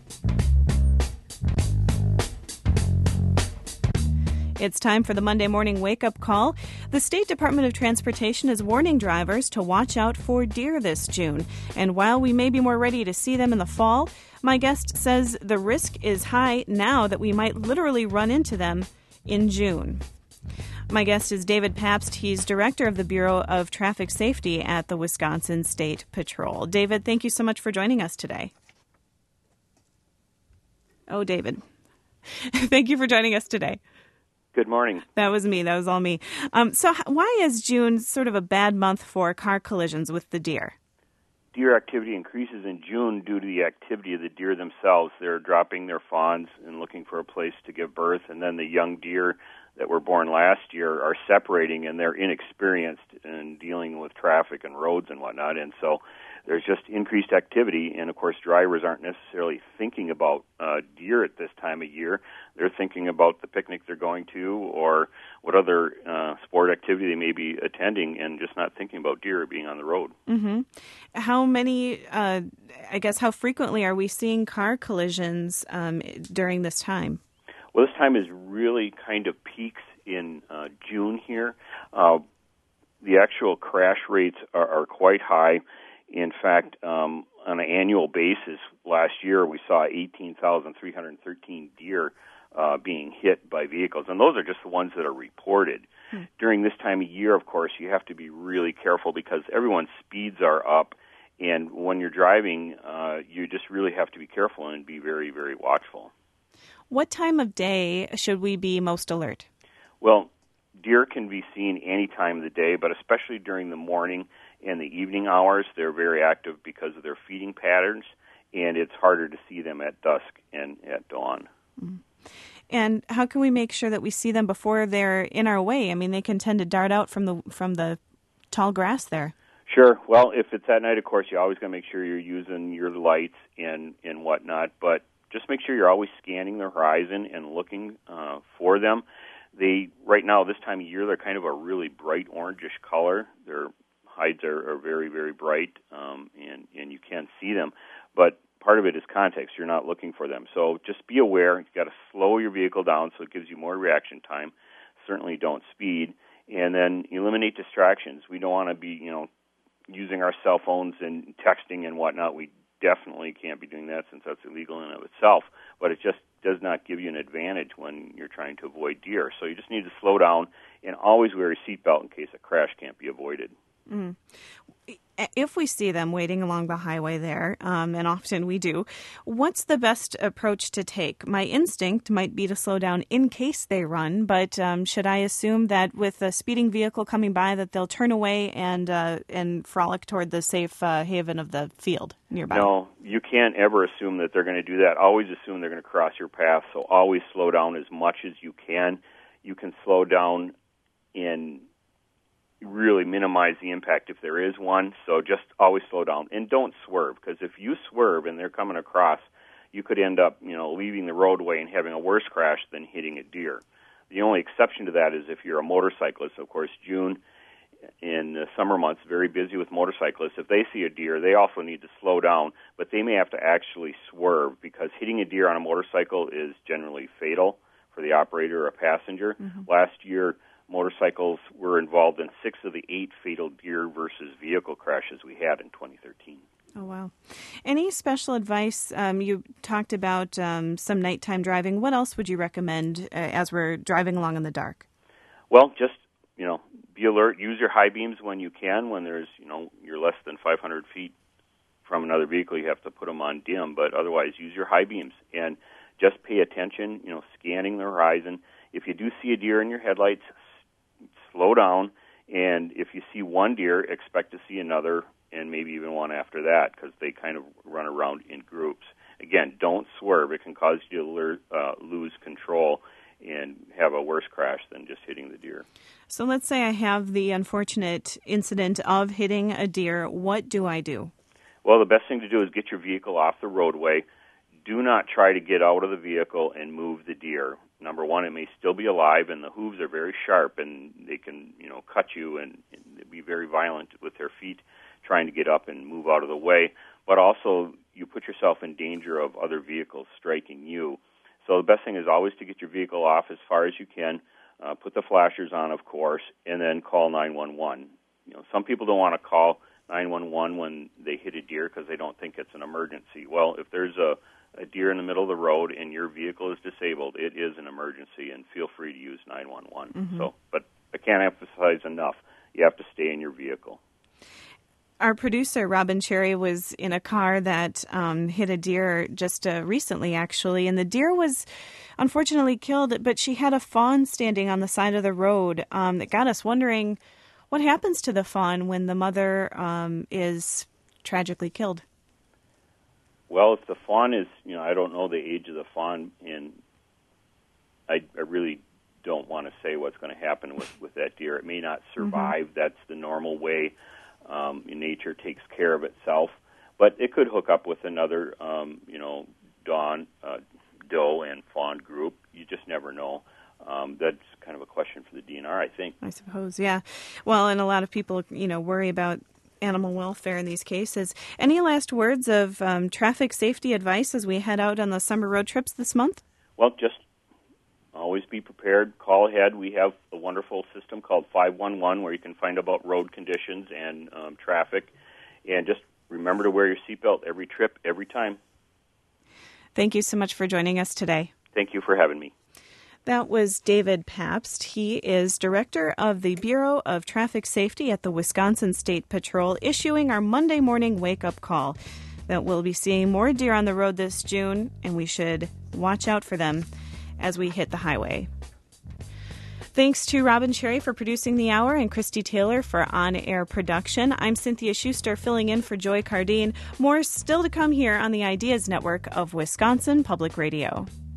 It's time for the Monday morning wake-up call. The State Department of Transportation is warning drivers to watch out for deer this June. And while we may be more ready to see them in the fall, my guest says the risk is high now that we might literally run into them in June. My guest is David Pabst. He's director of the Bureau of Traffic Safety at the Wisconsin State Patrol. David, thank you so much for joining us today. Oh, David. Thank you for joining us today. Good morning. That was me. That was all me. So why is June sort of a bad month for car collisions with the deer? Deer activity increases in June due to the activity of the deer themselves. They're dropping their fawns and looking for a place to give birth, and then the young deer that were born last year are separating, and they're inexperienced in dealing with traffic and roads and whatnot, and so there's just increased activity, and of course drivers aren't necessarily thinking about deer at this time of year. They're thinking about the picnic they're going to or what other sport activity they may be attending, and just not thinking about deer being on the road. Mm-hmm. How many, how frequently are we seeing car collisions during this time? Well, this time is really kind of peaks in June here. The actual crash rates are quite high. In fact, on an annual basis, last year we saw 18,313 deer being hit by vehicles, and those are just the ones that are reported. During this time of year, of course, you have to be really careful because everyone's speeds are up, and when you're driving, you just really have to be careful and be very, very watchful. What time of day should we be most alert? Well, deer can be seen any time of the day, but especially during the morning and the evening hours. They're very active because of their feeding patterns, and it's harder to see them at dusk and at dawn. Mm-hmm. And how can we make sure that we see them before they're in our way? I mean, they can tend to dart out from the tall grass there. Sure. Well, if it's at night, of course, you always got to make sure you're using your lights and whatnot, but just make sure you're always scanning the horizon and looking for them. Right now, this time of year, they're kind of a really bright orangish color. Their hides are very, very bright, and you can see them. But part of it is context. You're not looking for them. So just be aware. You've got to slow your vehicle down so it gives you more reaction time. Certainly don't speed. And then eliminate distractions. We don't want to be, using our cell phones and texting and whatnot. We definitely can't be doing that since that's illegal in and of itself, but it just does not give you an advantage when you're trying to avoid deer. So you just need to slow down and always wear a seatbelt in case a crash can't be avoided. Mm. If we see them waiting along the highway there, and often we do, what's the best approach to take? My instinct might be to slow down in case they run, but should I assume that with a speeding vehicle coming by that they'll turn away and frolic toward the safe haven of the field nearby? No, you can't ever assume that they're going to do that. Always assume they're going to cross your path, so always slow down as much as you can. You can slow down in really minimize the impact if there is one, so just always slow down. And don't swerve, because if you swerve and they're coming across, you could end up, leaving the roadway and having a worse crash than hitting a deer. The only exception to that is if you're a motorcyclist. Of course, June in the summer months, very busy with motorcyclists. If they see a deer, they also need to slow down, but they may have to actually swerve, because hitting a deer on a motorcycle is generally fatal for the operator or a passenger. Mm-hmm. Last year, motorcycles were involved in 6 of the 8 fatal deer versus vehicle crashes we had in 2013. Oh, wow. Any special advice? You talked about some nighttime driving. What else would you recommend as we're driving along in the dark? Well, just, be alert. Use your high beams when you can. When there's, you're less than 500 feet from another vehicle, you have to put them on dim. But otherwise, use your high beams. And just pay attention, scanning the horizon. If you do see a deer in your headlights, slow down, and if you see one deer, expect to see another, and maybe even one after that, because they kind of run around in groups. Again, don't swerve. It can cause you to lose control and have a worse crash than just hitting the deer. So let's say I have the unfortunate incident of hitting a deer. What do I do? Well, the best thing to do is get your vehicle off the roadway. Do not try to get out of the vehicle and move the deer. Number one, it may still be alive, and the hooves are very sharp, and they can, cut you and be very violent with their feet trying to get up and move out of the way. But also, you put yourself in danger of other vehicles striking you. So the best thing is always to get your vehicle off as far as you can, put the flashers on, of course, and then call 911. Some people don't want to call 911 when they hit a deer because they don't think it's an emergency. Well, if there's a deer in the middle of the road and your vehicle is disabled, it is an emergency, and feel free to use 911. Mm-hmm. But I can't emphasize enough, you have to stay in your vehicle. Our producer, Robin Cherry, was in a car that hit a deer just recently, actually, and the deer was unfortunately killed, but she had a fawn standing on the side of the road that got us wondering what happens to the fawn when the mother is tragically killed. Well, if the fawn is, I don't know the age of the fawn, and I really don't want to say what's going to happen with that deer. It may not survive. Mm-hmm. That's the normal way. Nature takes care of itself, but it could hook up with another, doe and fawn group. You just never know. That's kind of a question for the DNR, I think. I suppose, yeah. Well, and a lot of people, worry about animal welfare in these cases. Any last words of traffic safety advice as we head out on the summer road trips this month? Well, just always be prepared. Call ahead. We have a wonderful system called 511 where you can find about road conditions and traffic. And just remember to wear your seatbelt every trip, every time. Thank you so much for joining us today. Thank you for having me. That was David Pabst. He is director of the Bureau of Traffic Safety at the Wisconsin State Patrol, issuing our Monday morning wake-up call that we'll be seeing more deer on the road this June, and we should watch out for them as we hit the highway. Thanks to Robin Cherry for producing the hour and Christy Taylor for on-air production. I'm Cynthia Schuster filling in for Joy Cardine. More still to come here on the Ideas Network of Wisconsin Public Radio.